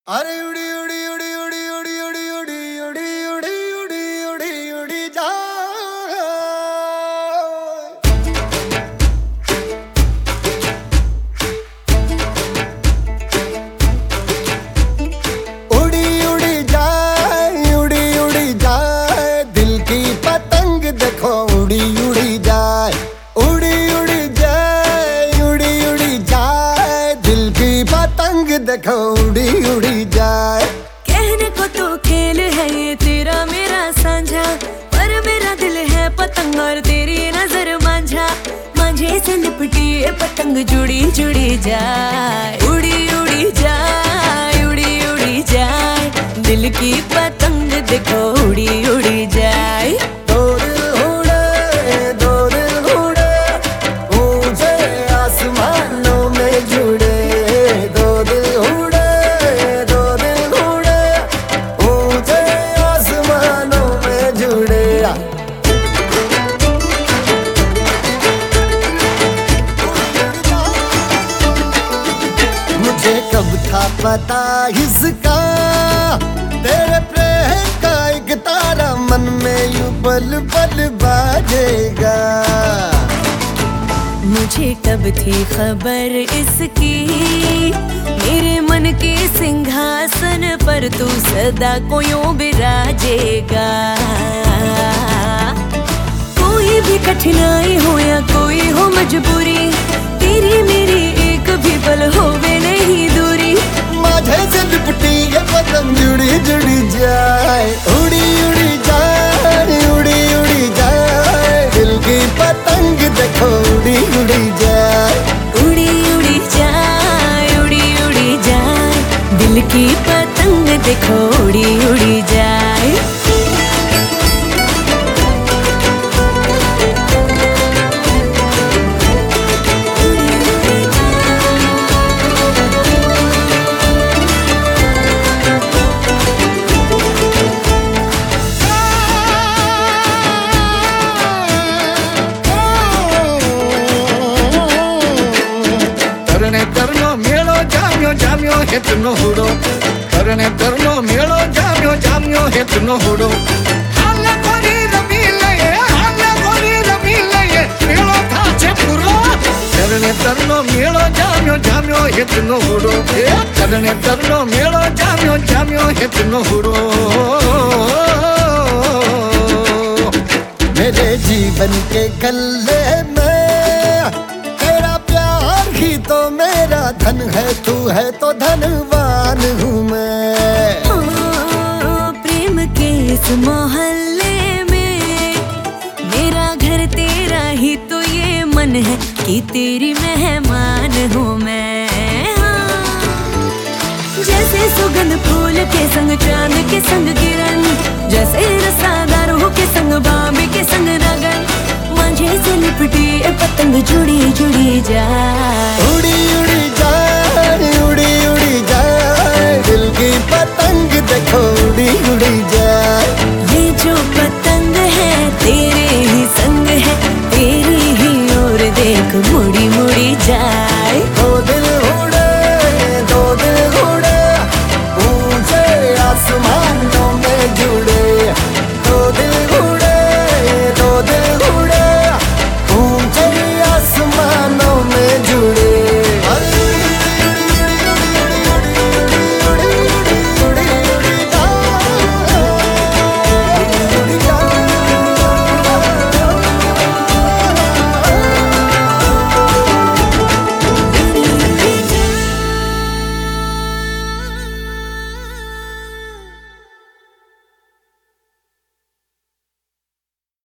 अरे उड़ी उड़ी उड़ी उड़ी उड़ी उड़ी उड़ी उड़ी उड़ी उड़ी उड़ी उड़ी जा उड़ी उड़ी जाए उड़ी उड़ी जाए दिल की पतंग देखो उड़ी उड़ी जाए उड़ी उड़ी जाए उड़ी उड़ी जाए दिल की पतंग देखो उड़ी उड़ी जाए। कहने को तो खेल है ये तेरा मेरा साझा, पर मेरा दिल है पतंग और तेरी नजर मांझा। मांझे से लिपटी ये पतंग जुड़ी जुड़ी जाए, उड़ी उड़ी जाए उड़ी उड़ी जाए दिल की पतंग देखो उड़ी उड़ी जाए। दो दिल उड़े ऊंचे आसमानों में जुड़े, दो दिल उड़े ऊंचे आसमानों में जुड़े। मुझे कब था पता इसका, तेरे प्रेम का एक तारा मन में यूं पल पल बाजेगा। मुझे कब थी खबर इसकी, मेरे मन के सिंहासन पर तू सदा को यूं बिराजेगा। कोई भी कठिनाई हो या कोई हो मजबूरी, तेरी मेरी एक भी पल होवे नहीं दूरी। माझे से लिपटी ये पतंग जुड़ी जुड़ी जाए, उड़ी उड़ी जाए उड़ी उड़ी जाए दिल की पतंग देखो उड़ी उड़ी जाए। उड़ी उड़ी जाए उड़ी उड़ी जाए दिल की पतंग देखो उड़ी उड़ी जाए। तरनो मेलो जाम्यो जाम्यो हेतनो हुडो, तरने तरनो मेलो जाम्यो जाम्यो हेतनो हुडो। हाले गोरी रमी लये मेलो थाचे पुरो, तरने तरनो मेलो जाम्यो जाम्यो हेतनो हुडो, तरने तरनो मेलो जाम्यो जाम्यो हेतनो हुडो। मेरे जीवन के गल्ले में तेरा प्यार ही तो मेरा धन है, तू है तो धनवान हूँ मैं। प्रेम के इस मोहल्ले में मेरा घर तेरा ही तो ये मन है कि तेरी मेहमान हूँ मैं। जैसे सुगंध फूल के संग चांद के संग किरण, जैसे रसादारों के संग बाबे के संग नगन। मांझे से लिपटी ये पतंग जुड़ी जुड़ी जाए, उड़ी उड़ी जाए